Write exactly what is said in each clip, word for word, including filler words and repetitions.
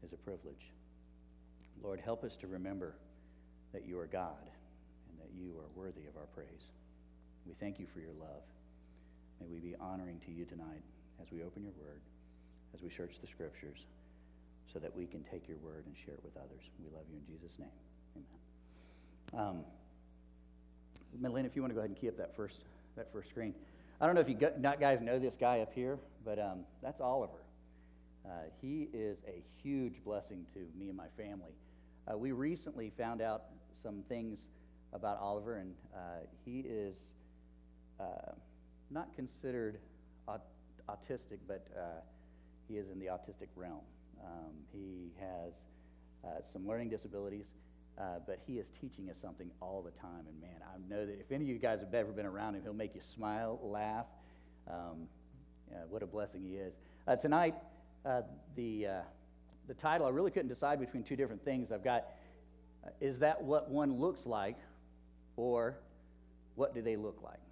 is a privilege. Lord, help us to remember that you are God and that you are worthy of our praise. We thank you for your love. May we be honoring to you tonight as we open your word, as we search the scriptures, so that we can take your word and share it with others. We love you in Jesus' name. Amen. Um, Madeline, if you want to go ahead and key up that first that first screen. I don't know if you got, not guys know this guy up here, but um, that's Oliver. Uh, he is a huge blessing to me and my family. Uh, we recently found out some things about Oliver, and uh, he is uh, not considered aut- autistic, but uh, he is in the autistic realm. Um, he has uh, some learning disabilities, uh, but he is teaching us something all the time. And man, I know that if any of you guys have ever been around him, he'll make you smile, laugh. Um, yeah, what a blessing he is. Uh, tonight, uh, the uh, the title, I really couldn't decide between two different things. I've got, uh, is that what one looks like, or what do they look like?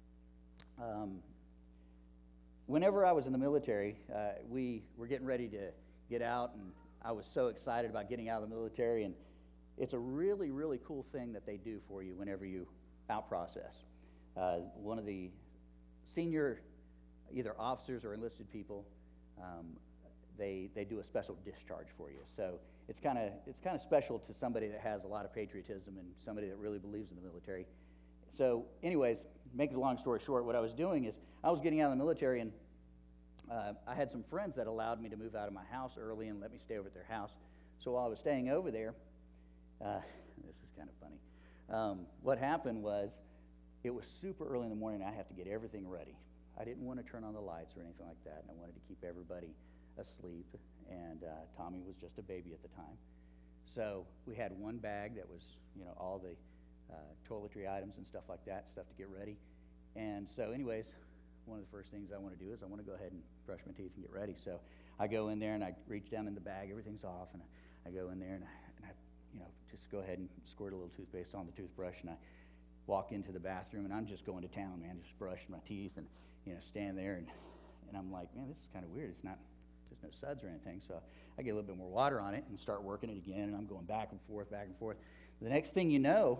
Um, whenever I was in the military, uh, we were getting ready to get out, and I was so excited about getting out of the military, and it's a really, really cool thing that they do for you whenever you out process. Uh, one of the senior, either officers or enlisted people, um, they they do a special discharge for you. So it's kind of it's kind of special to somebody that has a lot of patriotism and somebody that really believes in the military. So, anyways, make a long story short, what I was doing is I was getting out of the military, and uh, I had some friends that allowed me to move out of my house early and let me stay over at their house. So while I was staying over there, uh, this is kind of funny. Um, what happened was, it was super early in the morning, and I have to get everything ready. I didn't want to turn on the lights or anything like that, and I wanted to keep everybody asleep, and uh, Tommy was just a baby at the time. So we had one bag that was, you know, all the uh, toiletry items and stuff like that, stuff to get ready. And so anyways, one of the first things I want to do is I want to go ahead and brush my teeth and get ready. So I go in there, and I reach down in the bag, everything's off, and I, I go in there, and I, and I, you know, just go ahead and squirt a little toothpaste on the toothbrush, and I walk into the bathroom, and I'm just going to town, man, just brushing my teeth, and, you know, stand there, and, and I'm like, man, this is kind of weird. It's not, there's no suds or anything. So I get a little bit more water on it and start working it again, and I'm going back and forth, back and forth. The next thing you know,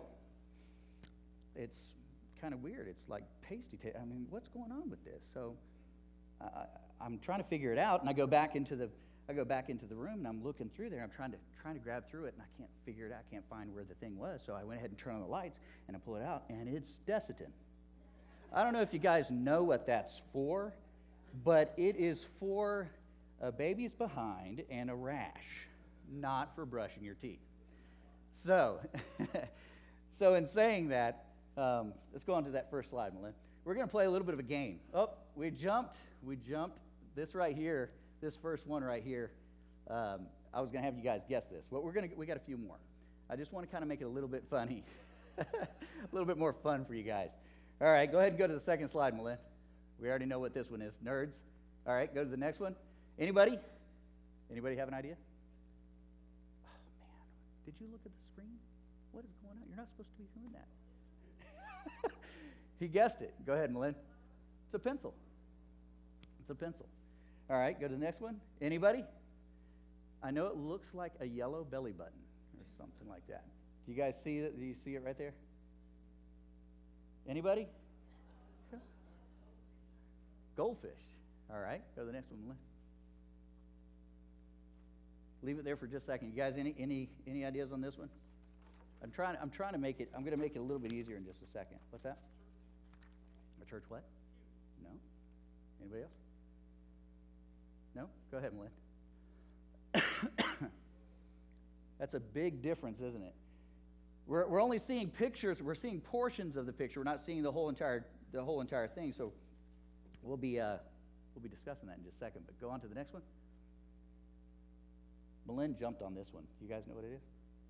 it's kind of weird. It's like pasty taste. I mean, what's going on with this? So uh, I'm trying to figure it out, and I go back into the I go back into the room, and I'm looking through there. I'm trying to trying to grab through it, and I can't figure it out. I can't find where the thing was. So I went ahead and turned on the lights, and I pull it out, and it's Desitin. I don't know if you guys know what that's for, but it is for a baby's behind and a rash, not for brushing your teeth. So, so in saying that, um, let's go on to that first slide, Melinda. We're going to play a little bit of a game. Oh, we jumped. We jumped. This right here, this first one right here, um, I was going to have you guys guess this. What we're going to, we got a few more. I just want to kind of make it a little bit funny, a little bit more fun for you guys. All right, go ahead and go to the second slide, Melinda. We already know what this one is, nerds. All right, go to the next one. Anybody? Anybody have an idea? Oh, man. Did you look at the screen? What is going on? You're not supposed to be doing that. He guessed it. Go ahead, Melinda. It's a pencil. It's a pencil. All right, go to the next one. Anybody? I know it looks like a yellow belly button or something like that. Do you guys see it? Do you see it right there? Anybody? Goldfish. All right, go to the next one, Melinda. Leave it there for just a second. You guys, any any any ideas on this one? I'm trying. I'm trying to make it. I'm going to make it a little bit easier in just a second. What's that? A church what? No. Anybody else? No. Go ahead, Melinda. That's a big difference, isn't it? We're we're only seeing pictures. We're seeing portions of the picture. We're not seeing the whole entire the whole entire thing. So we'll be uh, we'll be discussing that in just a second. But go on to the next one. Melinda jumped on this one. You guys know what it is?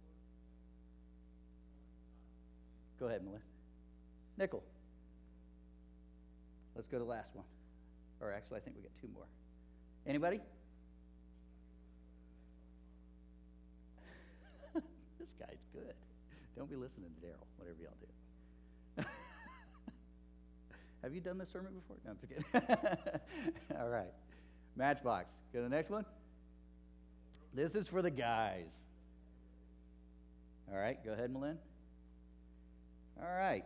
Go ahead, Melinda. Nickel. Let's go to the last one. Or actually, I think we got two more. Anybody? This guy's good. Don't be listening to Daryl, whatever y'all do. Have you done this sermon before? No, I'm just kidding. All right. Matchbox. Go to the next one. This is for the guys. All right, go ahead, Malin. All right.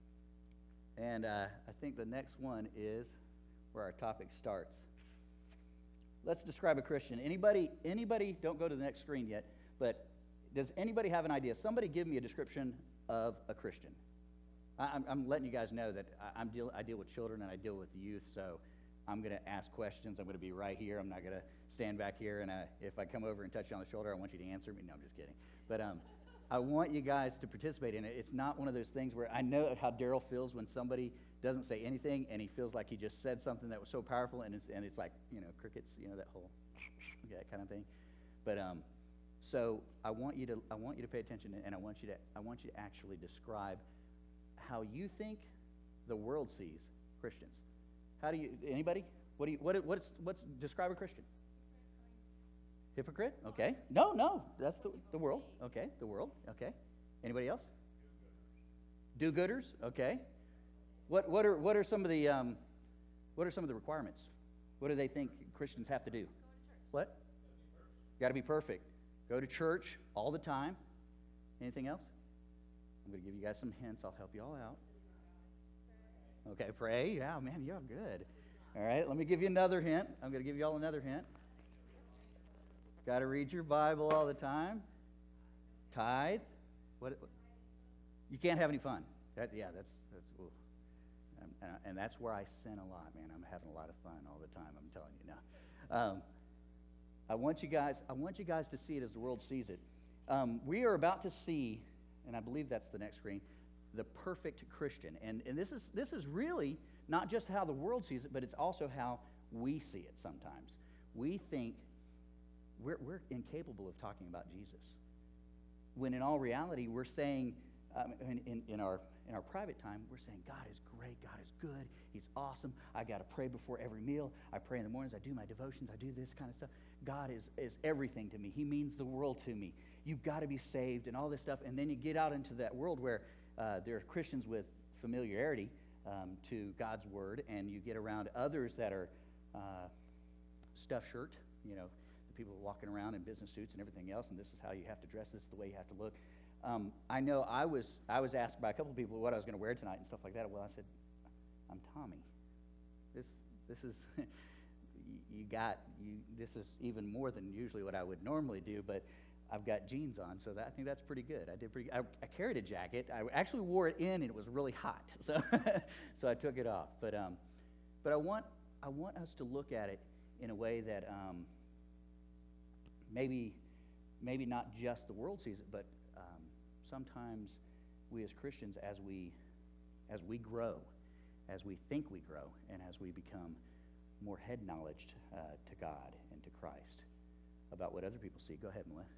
And uh, I think the next one is where our topic starts. Let's describe a Christian. Anybody, anybody, don't go to the next screen yet, but does anybody have an idea? Somebody give me a description of a Christian. I, I'm, I'm letting you guys know that I, I'm deal, I deal with children and I deal with youth, so I'm going to ask questions. I'm going to be right here. I'm not going to stand back here, and I, if I come over and touch you on the shoulder, I want you to answer me. No, I'm just kidding. But um, I want you guys to participate in it. It's not one of those things where I know how Daryl feels when somebody doesn't say anything and he feels like he just said something that was so powerful, and it's, and it's like, you know, crickets, you know, that whole that kind of thing. But um, so I want you to I want you to pay attention, and I want you to I want you to actually describe how you think the world sees Christians. How do you? Anybody? What do you? What? What's? What's? Describe a Christian. Hypocrite. Okay. No, no. That's the the world. Okay. The world. Okay. Anybody else? Do-gooders. Okay. What? What are? What are some of the? Um, what are some of the requirements? What do they think Christians have to do? What? Got to be perfect. Go to church all the time. Anything else? I'm going to give you guys some hints. I'll help you all out. Okay, pray. Yeah, man, you're good. All right, let me give you another hint. I'm going to give you all another hint. Got to read your Bible all the time. Tithe. What? You can't have any fun. That, yeah, that's that's. Ooh. And, and that's where I sin a lot, man. I'm having a lot of fun all the time. I'm telling you now. Um, I want you guys. I want you guys to see it as the world sees it. Um, we are about to see, and I believe that's the next screen, the perfect Christian. And, and this is this is really not just how the world sees it, but it's also how we see it sometimes. We think we're, we're incapable of talking about Jesus, when in all reality, we're saying, um, in, in, in, our, in our private time, we're saying, God is great, God is good, He's awesome, I got to pray before every meal, I pray in the mornings, I do my devotions, I do this kind of stuff. God is, is everything to me. He means the world to me. You've got to be saved and all this stuff. And then you get out into that world where uh, there are Christians with familiarity um, to God's word, and you get around others that are uh, stuffed shirt, you know, the people walking around in business suits and everything else, and this is how you have to dress, this is the way you have to look. Um, I know I was I was asked by a couple of people what I was going to wear tonight and stuff like that. Well, I said, I'm Tommy. This this is you got you. This is even more than usually what I would normally do, but I've got jeans on, so that, I think that's pretty good. I did pretty. I, I carried a jacket. I actually wore it in, and it was really hot, so so I took it off. But um, but I want I want us to look at it in a way that um, maybe maybe not just the world sees it, but um, sometimes we as Christians, as we as we grow, as we think we grow, and as we become more head knowledge uh, to God and to Christ about what other people see. Go ahead, Melissa.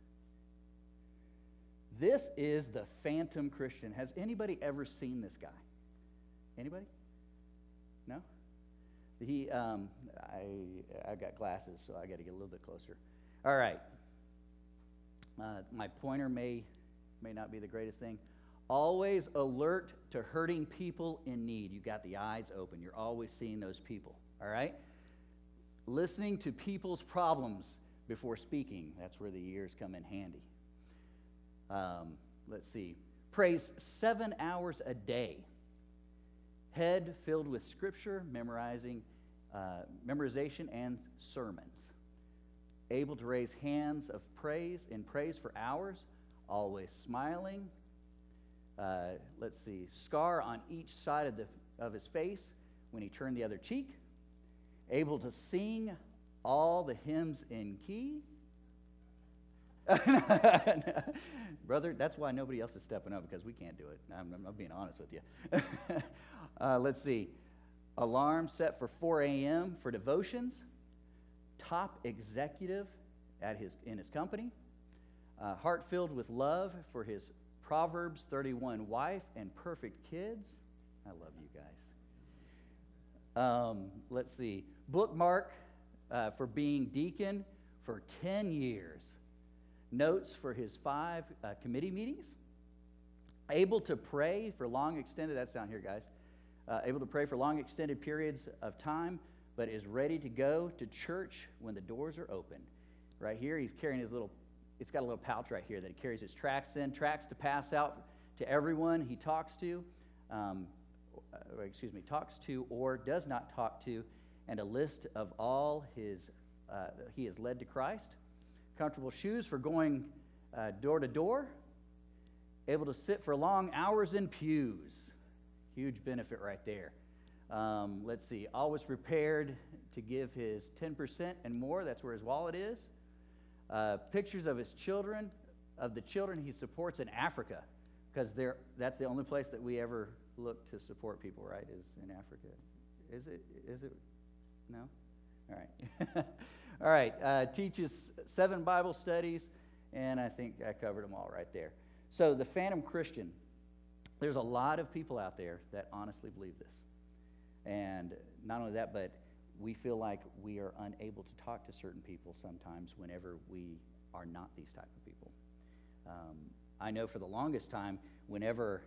This is the phantom Christian. Has anybody ever seen this guy? Anybody? No? He, um, I, I've got glasses, so I got to get a little bit closer. All right. Uh, my pointer may, may not be the greatest thing. Always alert to hurting people in need. You got the eyes open. You're always seeing those people. All right? Listening to people's problems before speaking. That's where the ears come in handy. Um, let's see. Prays seven hours a day. Head filled with scripture, memorizing, uh, memorization, and sermons. Able to raise hands of praise in praise for hours. Always smiling. Uh, let's see. Scar on each side of the of his face when he turned the other cheek. Able to sing all the hymns in key. Brother, that's why nobody else is stepping up, because we can't do it. I'm, I'm being honest with you. uh, let's see. Alarm set for four a.m. for devotions. Top executive at his in his company. Uh, heart filled with love for his Proverbs thirty-one wife and perfect kids. I love you guys. Um, let's see. Bookmark uh, for being deacon for ten years. Notes for his five uh, committee meetings. Able to pray for long extended, that's down here, guys. Uh, able to pray for long extended periods of time, but is ready to go to church when the doors are open. right here. He's carrying his little, it's got a little pouch right here that he carries his tracts in, tracts to pass out to everyone he talks to, um, or, excuse me, talks to or does not talk to, and a list of all his, uh, he has led to Christ. Comfortable shoes for going uh, door to door. Able to sit for long hours in pews. Huge benefit right there. Um, let's see, always prepared to give his ten percent and more. That's where his wallet is. Uh, pictures of his children, of the children he supports in Africa, because that's the only place that we ever look to support people, right, is in Africa. Is it? Is it? No? All right. All right. Uh, teaches seven Bible studies, and I think I covered them all right there. So the Phantom Christian, there's a lot of people out there that honestly believe this. And not only that, but we feel like we are unable to talk to certain people sometimes whenever we are not these type of people. Um, I know for the longest time, whenever,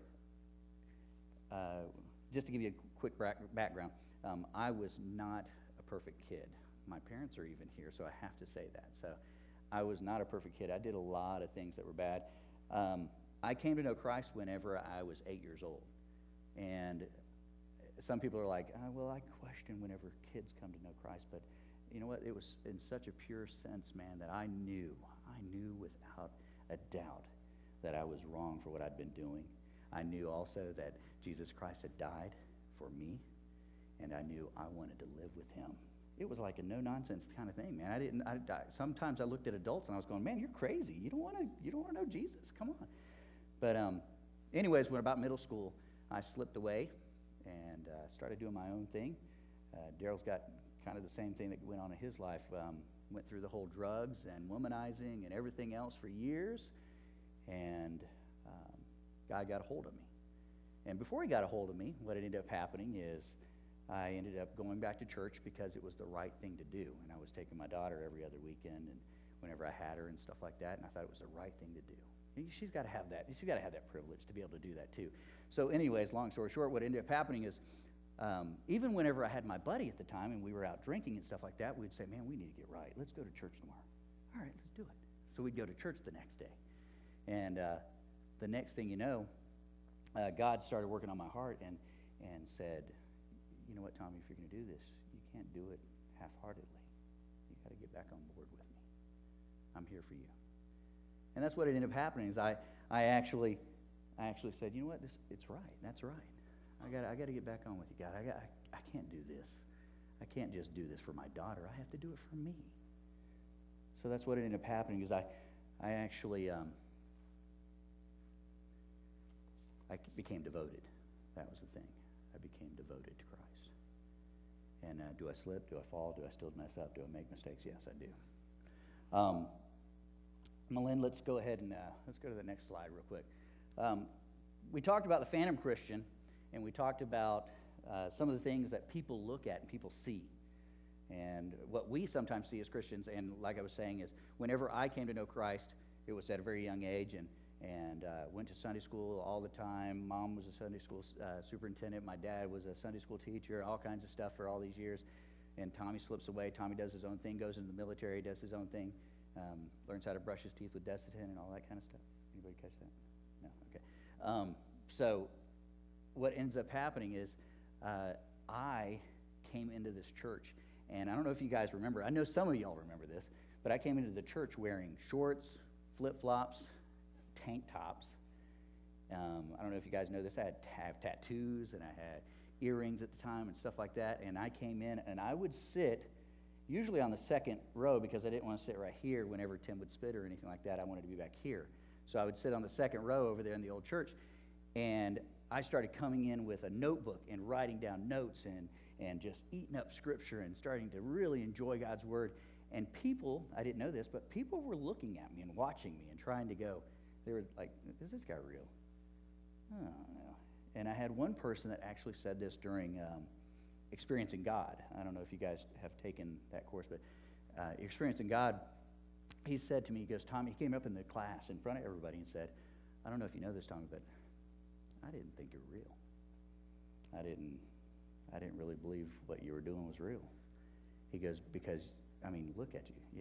uh, just to give you a quick background, um, I was not a perfect kid. My parents are even here, so I have to say that. So I was not a perfect kid. I did a lot of things that were bad. Um, I came to know Christ whenever I was eight years old. And some people are like, oh, well, I question whenever kids come to know Christ. But you know what? It was in such a pure sense, man, that I knew, I knew without a doubt that I was wrong for what I'd been doing. I knew also that Jesus Christ had died for me, and I knew I wanted to live with him. It was like a no-nonsense kind of thing, man. I didn't. I, I, sometimes I looked at adults and I was going, "Man, you're crazy. You don't want to. You don't want to know Jesus. Come on." But um, anyways, when about middle school, I slipped away and uh, started doing my own thing. Uh, Daryl's got kind of the same thing that went on in his life. Um, went through the whole drugs and womanizing and everything else for years, and um, God got a hold of me. And before he got a hold of me, what ended up happening is I ended up going back to church because it was the right thing to do. And I was taking my daughter every other weekend and whenever I had her and stuff like that, and I thought it was the right thing to do. And she's got to have that. She's got to have that privilege to be able to do that too. So anyways, long story short, what ended up happening is um, even whenever I had my buddy at the time and we were out drinking and stuff like that, we'd say, man, we need to get right. Let's go to church tomorrow. All right, let's do it. So we'd go to church the next day. And uh, the next thing you know, uh, God started working on my heart and, and said, you know what, Tommy, if you're going to do this, you can't do it half-heartedly. You got to get back on board with me. I'm here for you. And that's what ended up happening is I, I actually I actually said, you know what, this it's right. That's right. I got I got to get back on with you, God. I got I, I can't do this. I can't just do this for my daughter. I have to do it for me. So that's what ended up happening is I I actually um, I became devoted. That was the thing. I became devoted to Christ. And uh, do I slip? Do I fall? Do I still mess up? Do I make mistakes? Yes, I do. Um, Malin, let's go ahead and uh, let's go to the next slide real quick. Um, we talked about the Phantom Christian, and we talked about uh, some of the things that people look at and people see. And what we sometimes see as Christians, and like I was saying, is whenever I came to know Christ, it was at a very young age, and and uh, went to Sunday school all the time. Mom was a Sunday school uh, superintendent. My dad was a Sunday school teacher, all kinds of stuff for all these years. And Tommy slips away. Tommy does his own thing, goes into the military, does his own thing, um, learns how to brush his teeth with Desitin and all that kind of stuff. Anybody catch that? No? Okay. Um, so what ends up happening is uh, I came into this church, and I don't know if you guys remember. I know some of y'all remember this, but I came into the church wearing shorts, flip-flops, tank tops. Um, I don't know if you guys know this. I had t- have tattoos and I had earrings at the time and stuff like that. And I came in and I would sit usually on the second row because I didn't want to sit right here whenever Tim would spit or anything like that. I wanted to be back here. So I would sit on the second row over there in the old church. And I started coming in with a notebook and writing down notes and, and just eating up scripture and starting to really enjoy God's word. And people, I didn't know this, but people were looking at me and watching me and trying to go, they were like, is this guy real? I don't know. And I had one person that actually said this during um, Experiencing God. I don't know if you guys have taken that course, but uh, Experiencing God, he said to me, he goes, Tommy, he came up in the class in front of everybody and said, I don't know if you know this, Tommy, but I didn't think you're real. I didn't, I didn't really believe what you were doing was real. He goes, because, I mean, look at you. You had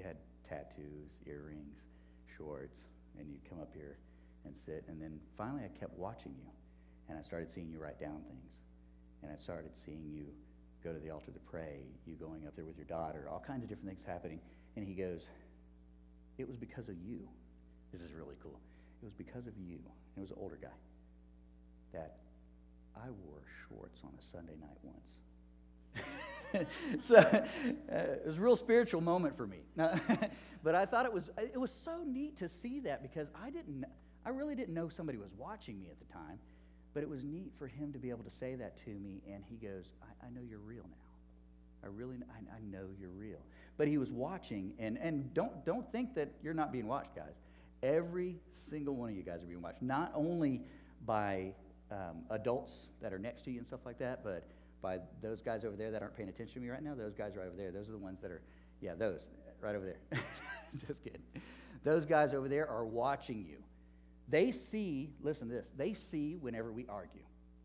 tattoos, earrings, shorts, and you'd come up here and sit. And then finally I kept watching you, and I started seeing you write down things. And I started seeing you go to the altar to pray, you going up there with your daughter, all kinds of different things happening. And he goes, it was because of you. This is really cool. It was because of you. And it was an older guy that I wore shorts on a Sunday night once. So uh, it was a real spiritual moment for me. But I thought it was it was so neat to see that, because I didn't I really didn't know somebody was watching me at the time. But it was neat for him to be able to say that to me, and he goes, I, I know you're real now. I really, I, I know you're real. But he was watching, and, and don't, don't think that you're not being watched, guys. Every single one of you guys are being watched, not only by um, adults that are next to you and stuff like that, but by those guys over there that aren't paying attention to me right now. Those guys right over there, those are the ones that are, yeah, those, right over there. Just kidding. Those guys over there are watching you. They see, listen to this, they see whenever we argue.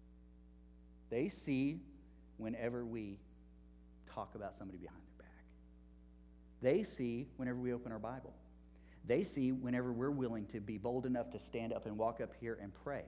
They see whenever we talk about somebody behind their back. They see whenever we open our Bible. They see whenever we're willing to be bold enough to stand up and walk up here and pray.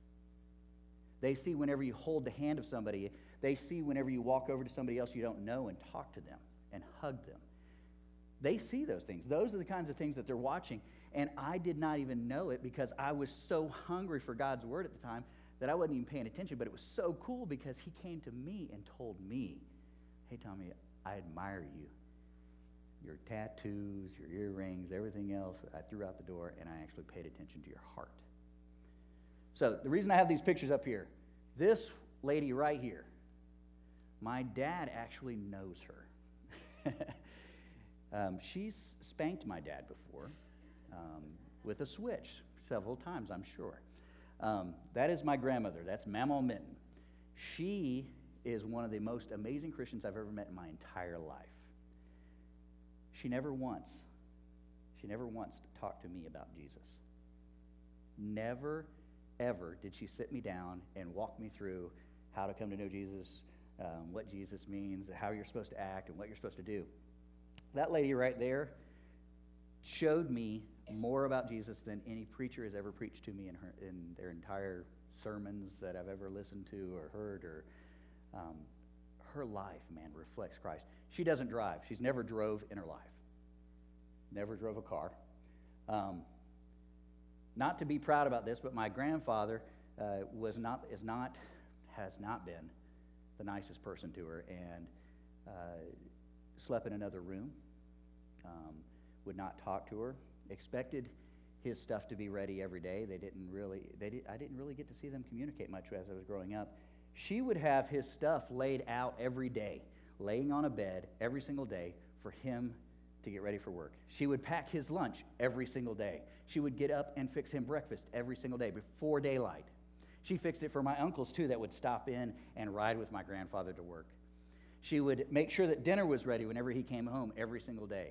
They see whenever you hold the hand of somebody. They see whenever you walk over to somebody else you don't know and talk to them and hug them. They see those things. Those are the kinds of things that they're watching. And I did not even know it, because I was so hungry for God's word at the time that I wasn't even paying attention. But it was so cool, because he came to me and told me, hey, Tommy, I admire you. Your tattoos, your earrings, everything else, I threw out the door, and I actually paid attention to your heart. So the reason I have these pictures up here, this lady right here, my dad actually knows her. um, she's spanked my dad before. Um, with a switch several times, I'm sure. Um, that is my grandmother. That's Mama Mitten. She is one of the most amazing Christians I've ever met in my entire life. She never once, she never once talked to me about Jesus. Never, ever did she sit me down and walk me through how to come to know Jesus, um, what Jesus means, how you're supposed to act, and what you're supposed to do. That lady right there showed me more about Jesus than any preacher has ever preached to me in, her, in their entire sermons that I've ever listened to or heard. Or um, her life, man, reflects Christ. She doesn't drive. She's never drove in her life. Never drove a car. Um, not to be proud about this, but my grandfather uh, was not, is not, has not been the nicest person to her, and uh, slept in another room. Um, would not talk to her. Expected his stuff to be ready every day. They didn't really, they did, I didn't really get to see them communicate much as I was growing up. She would have his stuff laid out every day, laying on a bed every single day for him to get ready for work. She would pack his lunch every single day. She would get up and fix him breakfast every single day before daylight. She fixed it for my uncles, too, that would stop in and ride with my grandfather to work. She would make sure that dinner was ready whenever he came home every single day.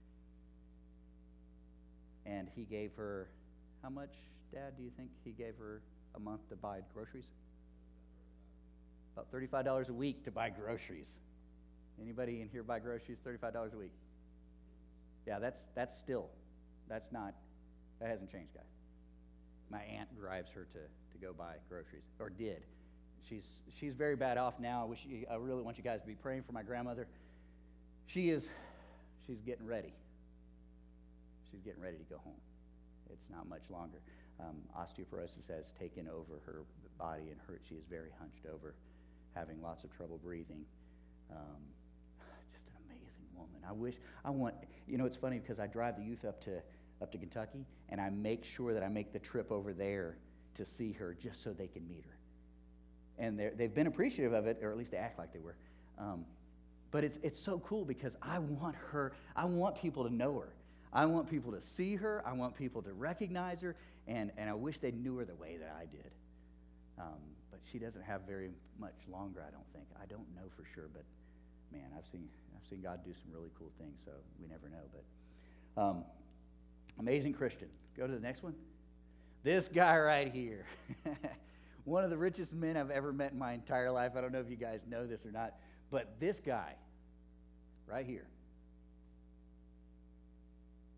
And he gave her, how much, Dad, do you think he gave her a month to buy groceries? About thirty-five dollars a week to buy groceries. Anybody in here buy groceries thirty-five dollars a week? Yeah, that's that's still, that's not, that hasn't changed, guys. My aunt drives her to, to go buy groceries, or did. She's she's very bad off now. I wish you, I really want you guys to be praying for my grandmother. She is, she's getting ready. She's getting ready to go home. It's not much longer. Um, osteoporosis has taken over her body and her. She is very hunched over, having lots of trouble breathing. Um, just an amazing woman. I wish I want. You know, it's funny because I drive the youth up to up to Kentucky, and I make sure that I make the trip over there to see her, just so they can meet her. And they've been appreciative of it, or at least they act like they were. Um, but it's it's so cool because I want her. I want people to know her. I want people to see her. I want people to recognize her, and, and I wish they knew her the way that I did. Um, but she doesn't have very much longer, I don't think. I don't know for sure, but man, I've seen I've seen God do some really cool things, so we never know. But um, amazing Christian. Go to the next one. This guy right here. One of the richest men I've ever met in my entire life. I don't know if you guys know this or not, but this guy right here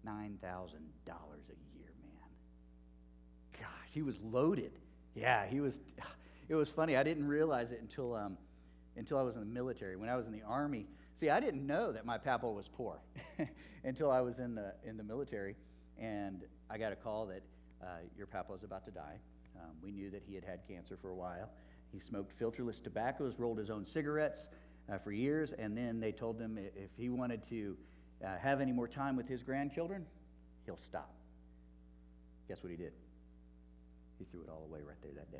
nine thousand dollars a year, man. Gosh, he was loaded. Yeah, he was. It was funny. I didn't realize it until um, until I was in the military. When I was in the Army, see, I didn't know that my papa was poor until I was in the in the military, and I got a call that uh, your papa was about to die. Um, we knew that he had had cancer for a while. He smoked filterless tobaccos, rolled his own cigarettes uh, for years, and then they told him if he wanted to uh, have any more time with his grandchildren, he'll stop. Guess what he did? He threw it all away right there that day.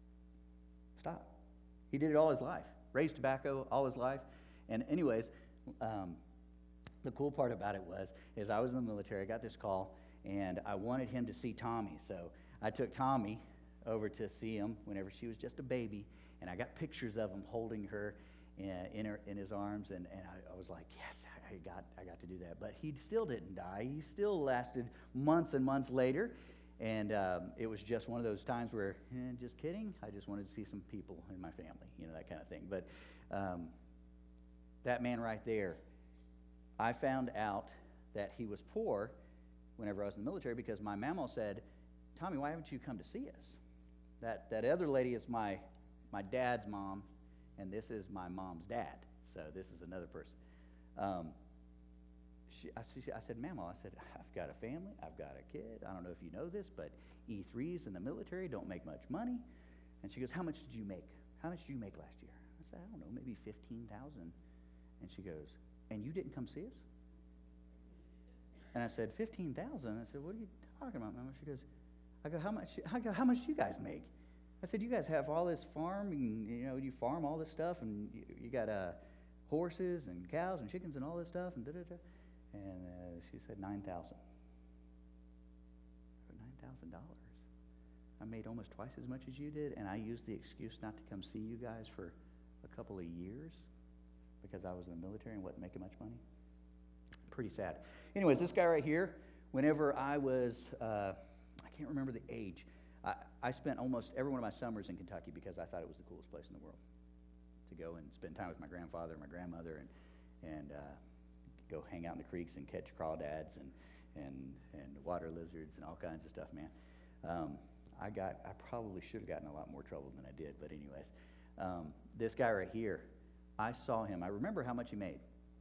Stop. He did it all his life. Raised tobacco all his life. And anyways, um, the cool part about it was, is I was in the military, I got this call, and I wanted him to see Tommy. So I took Tommy over to see him whenever she was just a baby, and I got pictures of him holding her in, in, her, in his arms, and, and I, I was like, yes, I got, I got to do that. But he still didn't die. He still lasted months and months later. And um, it was just one of those times where, eh, just kidding, I just wanted to see some people in my family, you know, that kind of thing. But um, that man right there, I found out that he was poor whenever I was in the military because my mama said, Tommy, why haven't you come to see us? That that other lady is my, my dad's mom, and this is my mom's dad. So this is another person. Um, She, I, she, I said, Mama, I said, I've got a family, I've got a kid. I don't know if you know this, but E threes in the military don't make much money. And she goes, how much did you make? How much did you make last year? I said, I don't know, maybe fifteen thousand dollars. And she goes, and you didn't come see us? And I said, fifteen thousand dollars? I said, what are you talking about, Mama? She goes, I go, how much, I go, how much do you guys make? I said, you guys have all this farm, and, you know, you farm all this stuff, and you, you got uh, horses and cows and chickens and all this stuff, and da-da-da. And uh, she said nine thousand dollars. nine thousand dollars. I made almost twice as much as you did, and I used the excuse not to come see you guys for a couple of years because I was in the military and wasn't making much money. Pretty sad. Anyways, this guy right here, whenever I was, uh, I can't remember the age, I, I spent almost every one of my summers in Kentucky because I thought it was the coolest place in the world to go and spend time with my grandfather and my grandmother and, and uh, go hang out in the creeks and catch crawdads and, and, and water lizards and all kinds of stuff, man. Um, I got, I probably should have gotten a lot more trouble than I did, but anyways. Um, this guy right here, I saw him. I remember how much he made.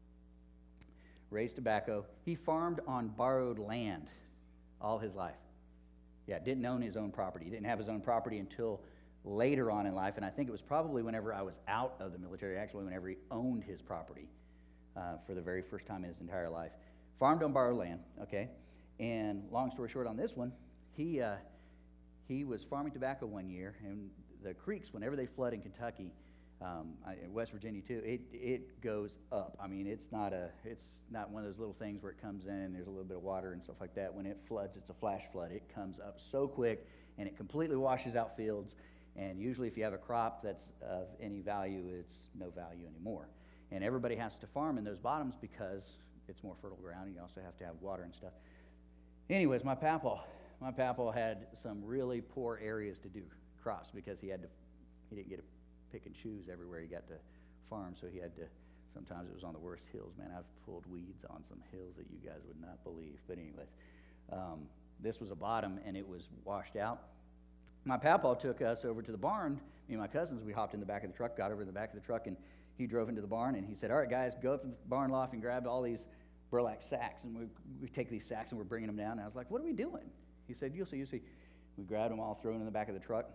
Raised tobacco. He farmed on borrowed land all his life. Yeah, didn't own his own property. He didn't have his own property until later on in life, and I think it was probably whenever I was out of the military, actually whenever he owned his property. Uh, for the very first time in his entire life. Farmed on borrowed land, okay? And long story short on this one, he uh, he was farming tobacco one year, and the creeks, whenever they flood in Kentucky, um, I, in West Virginia too, it it goes up. I mean, it's not a it's not one of those little things where it comes in and there's a little bit of water and stuff like that. When it floods, it's a flash flood. It comes up so quick, and it completely washes out fields. And usually, if you have a crop that's of any value, it's no value anymore. And everybody has to farm in those bottoms because it's more fertile ground. And you also have to have water and stuff. Anyways, my papa, my papa had some really poor areas to do crops because he had to, he didn't get to pick and choose everywhere he got to farm. So he had to, sometimes it was on the worst hills. Man, I've pulled weeds on some hills that you guys would not believe. But anyways, um, this was a bottom and it was washed out. My papa took us over to the barn. Me and my cousins, we hopped in the back of the truck, got over in the back of the truck, and he drove into the barn, and he said, all right, guys, go up to the barn loft and grab all these burlap sacks. And we, we take these sacks, and we're bringing them down. And I was like, what are we doing? He said, you'll see, you'll see. We grabbed them all, throw them in the back of the truck,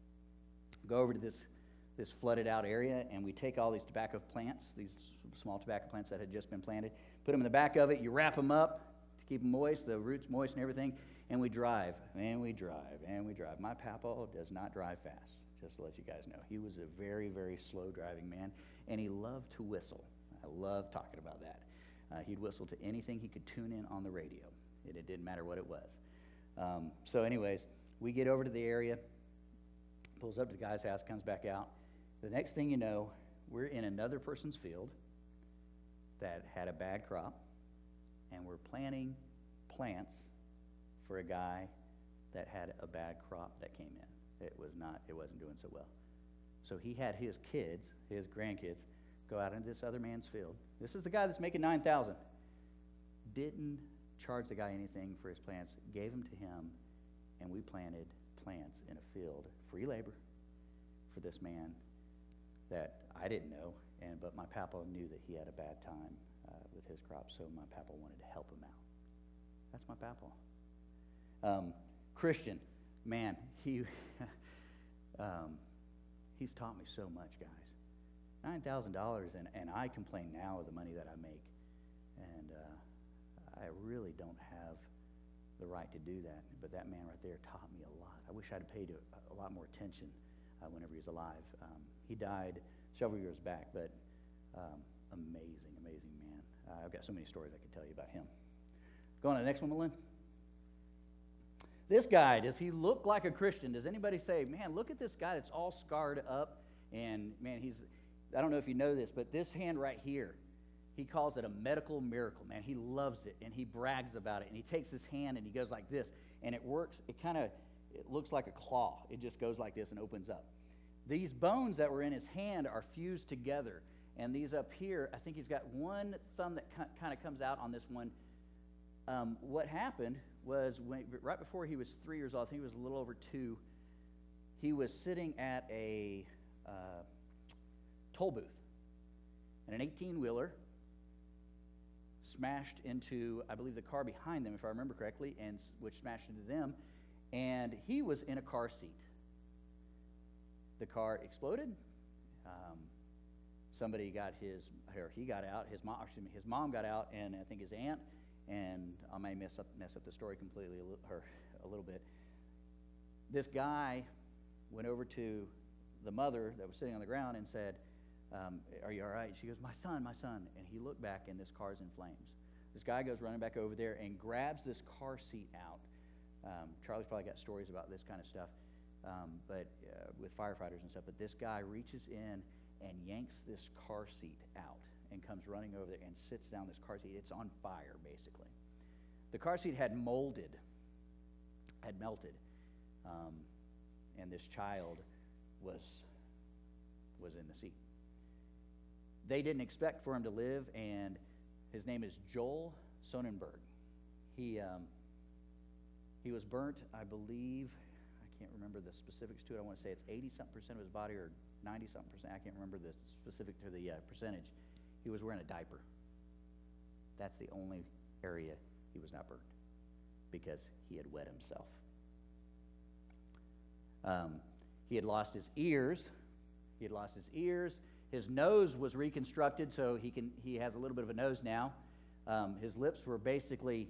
go over to this, this flooded out area, and we take all these tobacco plants, these small tobacco plants that had just been planted, put them in the back of it. You wrap them up to keep them moist, the roots moist and everything, and we drive, and we drive, and we drive. My papa does not drive fast, just to let you guys know. He was a very, very slow driving man. And he loved to whistle. I love talking about that. Uh, he'd whistle to anything he could tune in on the radio. It, it didn't matter what it was. Um, so anyways, we get over to the area, pulls up to the guy's house, comes back out. The next thing you know, we're in another person's field that had a bad crop, and we're planting plants for a guy that had a bad crop that came in. It was not, it wasn't doing so well. So he had his kids, his grandkids, go out into this other man's field. This is the guy that's making nine thousand dollars. Didn't charge the guy anything for his plants, gave them to him, and we planted plants in a field, free labor, for this man that I didn't know, and but my papa knew that he had a bad time uh, with his crops, so my papa wanted to help him out. That's my papa. Um, Christian, man, he um, he's taught me so much, guys. nine thousand dollars, and, and I complain now of the money that I make, and uh, I really don't have the right to do that, but that man right there taught me a lot. I wish I'd paid a, a lot more attention uh, whenever he was alive. Um, he died several years back, but um, amazing, amazing man. Uh, I've got so many stories I could tell you about him. Go on to the next one, Melinda. This guy, does he look like a Christian? Does anybody say, man, look at this guy that's all scarred up, and man, he's, I don't know if you know this, but this hand right here, he calls it a medical miracle, man. He loves it, and he brags about it, and he takes his hand, and he goes like this, and it works. It kind of, it looks like a claw. It just goes like this and opens up. These bones that were in his hand are fused together, and these up here, I think he's got one thumb that kind of comes out on this one. Um, what happened was, when, right before he was three years old, I think he was a little over two, he was sitting at a uh, toll booth, and an eighteen-wheeler smashed into, I believe, the car behind them, if I remember correctly, and which smashed into them, and he was in a car seat. The car exploded. Um, somebody got his, or he got out. His mom, excuse me, his mom got out, and I think his aunt. And I may mess up mess up the story completely, a little, or a little bit. This guy went over to the mother that was sitting on the ground and said, Um, are you all right? She goes, my son, my son. And he looked back, and this car's in flames. This guy goes running back over there and grabs this car seat out. Um, Charlie's probably got stories about this kind of stuff, um, but uh, with firefighters and stuff. But this guy reaches in and yanks this car seat out and comes running over there and sits down this car seat. It's on fire, basically. The car seat had molded, had melted, um, and this child was was in the seat. They didn't expect for him to live, and his name is Joel Sonnenberg. He um, he was burnt, I believe, I can't remember the specifics to it. I want to say it's eighty-something percent of his body or ninety-something percent. I can't remember the specific to the uh, percentage. He was wearing a diaper. That's the only area he was not burnt, because he had wet himself. Um, he had lost his ears. He had lost his ears. His nose was reconstructed, so he can he has a little bit of a nose now. Um, his lips were basically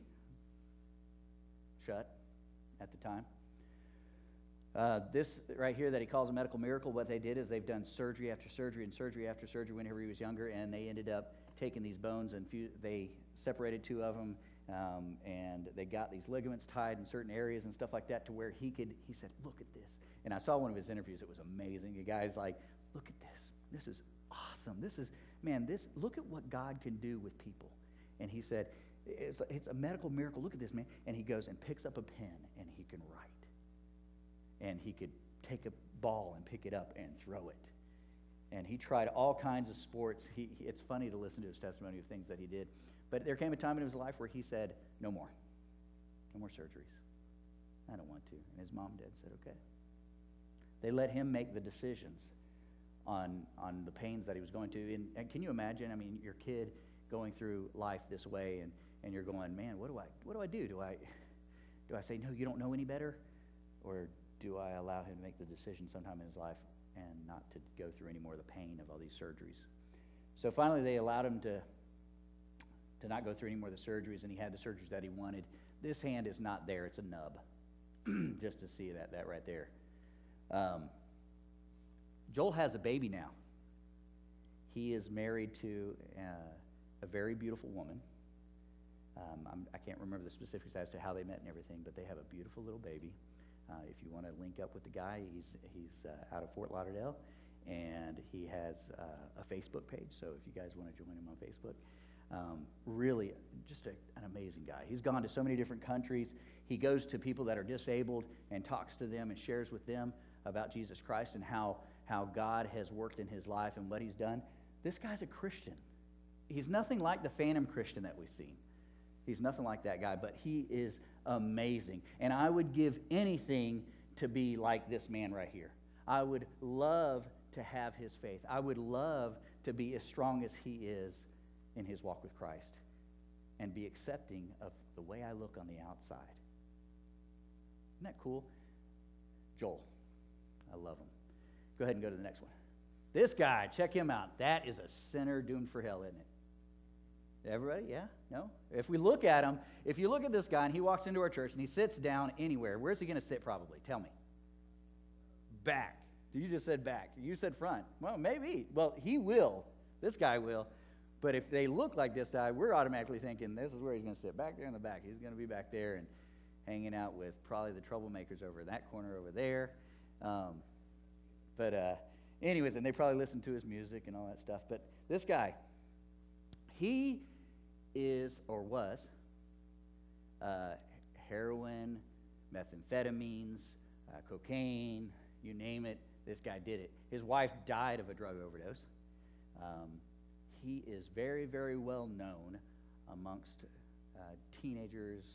shut at the time. Uh, this right here that he calls a medical miracle, what they did is they've done surgery after surgery and surgery after surgery whenever he was younger, and they ended up taking these bones and few, they separated two of them, um, and they got these ligaments tied in certain areas and stuff like that to where he could, he said, look at this. And I saw one of his interviews. It was amazing. The guy's like, look at this. This is awesome. This is, man, this, look at what God can do with people. And he said, it's, it's a medical miracle. Look at this, man. And he goes and picks up a pen, and he can write. And he could take a ball and pick it up and throw it. And he tried all kinds of sports. He, he, it's funny to listen to his testimony of things that he did. But there came a time in his life where he said, no more. No more surgeries. I don't want to. And his mom and dad said, okay. They let him make the decisions on, on the pains that he was going to. And, and can you imagine, I mean, your kid going through life this way, and, and you're going, man, what do I what do I do? Do I do I say, no, you don't know any better? Or do I allow him to make the decision sometime in his life and not to go through any more of the pain of all these surgeries? So finally they allowed him to, to not go through any more of the surgeries, and he had the surgeries that he wanted. This hand is not there. It's a nub, just to see that, that right there. Um, Joel has a baby now. He is married to uh, a very beautiful woman. Um, I'm, I can't remember the specifics as to how they met and everything, but they have a beautiful little baby. Uh, if you want to link up with the guy, he's he's uh, out of Fort Lauderdale, and he has uh, a Facebook page. So if you guys want to join him on Facebook, um, really just a, an amazing guy. He's gone to so many different countries. He goes to people that are disabled and talks to them and shares with them about Jesus Christ and how how God has worked in his life and what he's done. This guy's a Christian. He's nothing like the phantom Christian that we've seen. He's nothing like that guy, but he is amazing. And I would give anything to be like this man right here. I would love to have his faith. I would love to be as strong as he is in his walk with Christ and be accepting of the way I look on the outside. Isn't that cool? Joel. I love him. Go ahead and go to the next one. This guy, check him out. That is a sinner doomed for hell, isn't it? Everybody? Yeah? No? If we look at him, if you look at this guy and he walks into our church and he sits down anywhere, where's he going to sit probably? Tell me. Back. You just said back. You said front. Well, maybe. Well, he will. This guy will. But if they look like this guy, we're automatically thinking this is where he's going to sit, back there in the back. He's going to be back there and hanging out with probably the troublemakers over in that corner over there. Um, but uh, anyways, and they probably listen to his music and all that stuff. But this guy, he is or was uh, heroin, methamphetamines, uh, cocaine, you name it. This guy did it. His wife died of a drug overdose. Um, he is very, very well known amongst uh, teenagers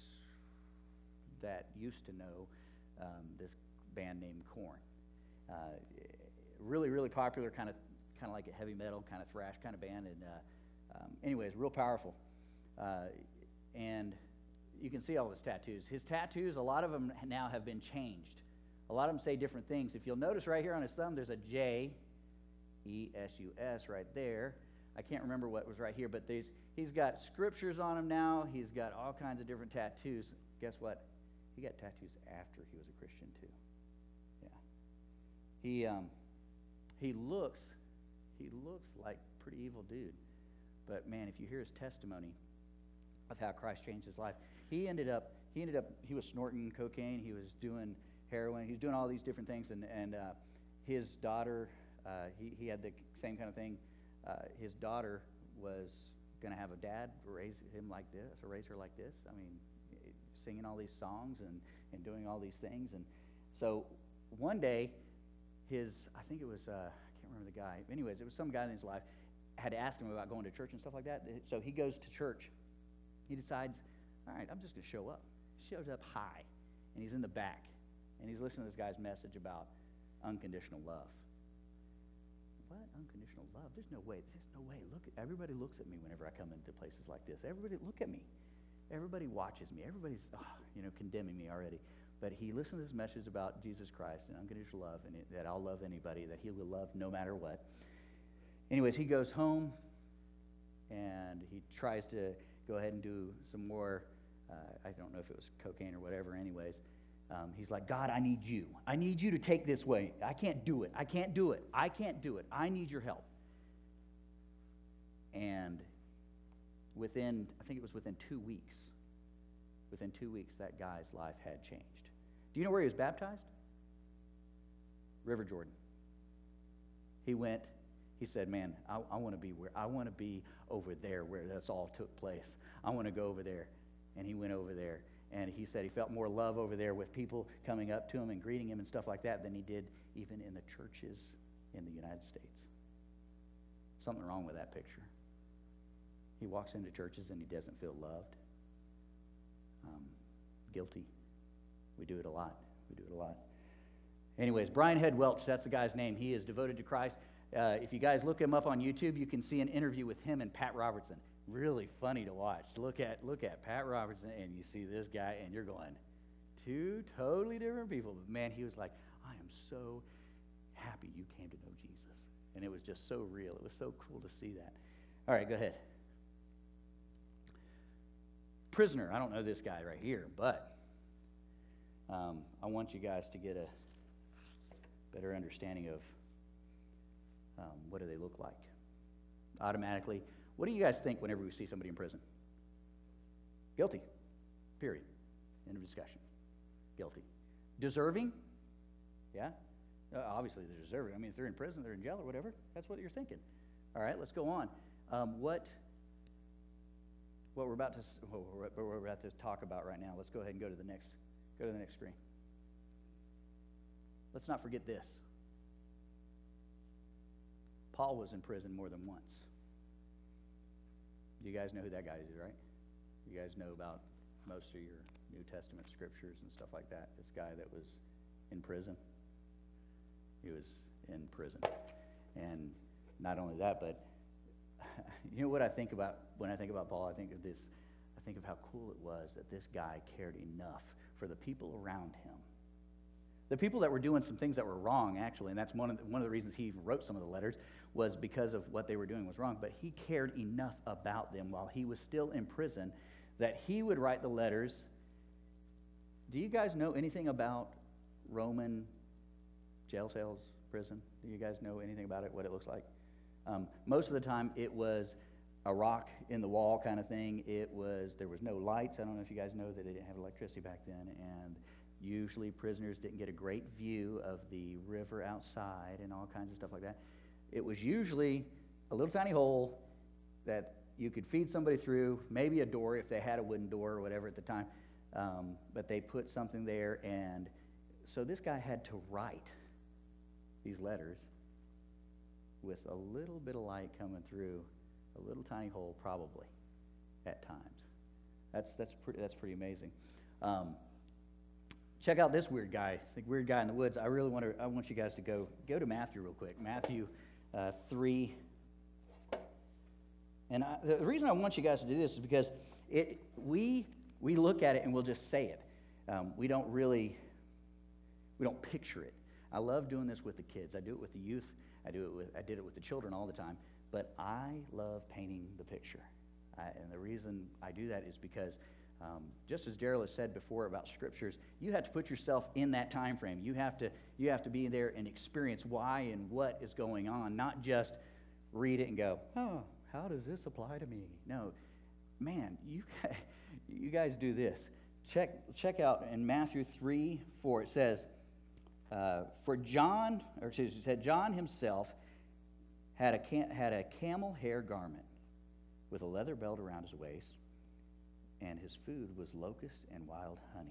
that used to know um, this band named Korn. Uh, really, really popular, kind of, kind of like a heavy metal, kind of thrash kind of band. And uh, um, anyways, real powerful. Uh, and you can see all his tattoos. His tattoos, a lot of them now have been changed. A lot of them say different things. If you'll notice right here on his thumb, there's a J, E S U S right there. I can't remember what was right here, but these, he's got scriptures on him now. He's got all kinds of different tattoos. Guess what? He got tattoos after he was a Christian too. Yeah. He um, he looks he looks like a pretty evil dude. But man, if you hear his testimony of how Christ changed his life, he ended up he ended up he was snorting cocaine. He was doing heroin. He was doing all these different things, and and uh, his daughter, uh, he he had the same kind of thing. Uh, his daughter was going to have a dad raise him like this, or raise her like this. I mean, singing all these songs and and doing all these things. And so one day, his I think it was uh, I can't remember the guy. Anyways, it was some guy in his life had asked him about going to church and stuff like that. So he goes to church. He decides, all right, I'm just going to show up. He shows up high, and he's in the back. And he's listening to this guy's message about unconditional love. What? Unconditional love? There's no way. There's no way. Look, at, everybody looks at me whenever I come into places like this. Everybody look at me. Everybody watches me. Everybody's, oh, you know, condemning me already. But he listens to this message about Jesus Christ and unconditional love, and it, that I'll love anybody, that he will love no matter what. Anyways, he goes home, and he tries to go ahead and do some more, uh, I don't know if it was cocaine or whatever, anyways. Um, he's like, God, I need you. I need you to take this way. I can't do it. I can't do it. I can't do it. I need your help. And within, I think it was within two weeks, within two weeks, that guy's life had changed. Do you know where he was baptized? River Jordan. He went, he said, man, I, I want to be where, I want to be over there where this all took place. I want to go over there. And he went over there. And he said he felt more love over there with people coming up to him and greeting him and stuff like that than he did even in the churches in the United States. Something wrong with that picture. He walks into churches and he doesn't feel loved. Um, guilty. We do it a lot. We do it a lot. Anyways, Brian Head Welch, that's the guy's name. He is devoted to Christ. Uh, if you guys look him up on YouTube, you can see an interview with him and Pat Robertson. Really funny to watch. Look at look at Pat Robertson, and you see this guy, and you're going, two totally different people. But man, he was like, I am so happy you came to know Jesus. And it was just so real. It was so cool to see that. All right, go ahead. Prisoner. I don't know this guy right here, but um, I want you guys to get a better understanding of um, what do they look like. Automatically, what do you guys think whenever we see somebody in prison? Guilty. Period. End of discussion. Guilty. Deserving? Yeah? Uh, obviously they're deserving. I mean, if they're in prison, they're in jail or whatever. That's what you're thinking. All right, let's go on. Um, what what we're about to what we're, what we're about to talk about right now. Let's go ahead and go to the next go to the next screen. Let's not forget this. Paul was in prison more than once. You guys know who that guy is, right? You guys know about most of your New Testament scriptures and stuff like that. This guy that was in prison. He was in prison. And not only that, but you know what I think about when I think about Paul? I think of this, I think of how cool it was that this guy cared enough for the people around him. The people that were doing some things that were wrong, actually, and that's one of the, one of the reasons he even wrote some of the letters, was because of what they were doing was wrong. But he cared enough about them while he was still in prison that he would write the letters. Do you guys know anything about Roman jail cells, prison? Do you guys know anything about it, what it looks like? Um, most of the time, it was a rock in the wall kind of thing. It was, there was no lights. I don't know if you guys know that they didn't have electricity back then, and usually prisoners didn't get a great view of the river outside and all kinds of stuff like that. It was usually a little tiny hole that you could feed somebody through, maybe a door if they had a wooden door or whatever at the time, um, but they put something there, and so this guy had to write these letters with a little bit of light coming through a little tiny hole, probably, at times. That's that's pretty that's pretty amazing. Um, check out this weird guy, the weird guy in the woods. I really want to I want you guys to go go to Matthew real quick. Matthew uh, three. And I, the reason I want you guys to do this is because it we we look at it and we'll just say it. Um, we don't really we don't picture it. I love doing this with the kids. I do it with the youth. I do it with I did it with the children all the time. But I love painting the picture. I, and the reason I do that is because um, just as Daryl has said before about scriptures, you have to put yourself in that time frame. You have to you have to be there and experience why and what is going on, not just read it and go, oh, how does this apply to me? No, man, you guys, you guys do this. Check check out in Matthew three four. It says, uh, for John, or excuse me, it said John himself had a cam- had a camel hair garment with a leather belt around his waist, and his food was locusts and wild honey.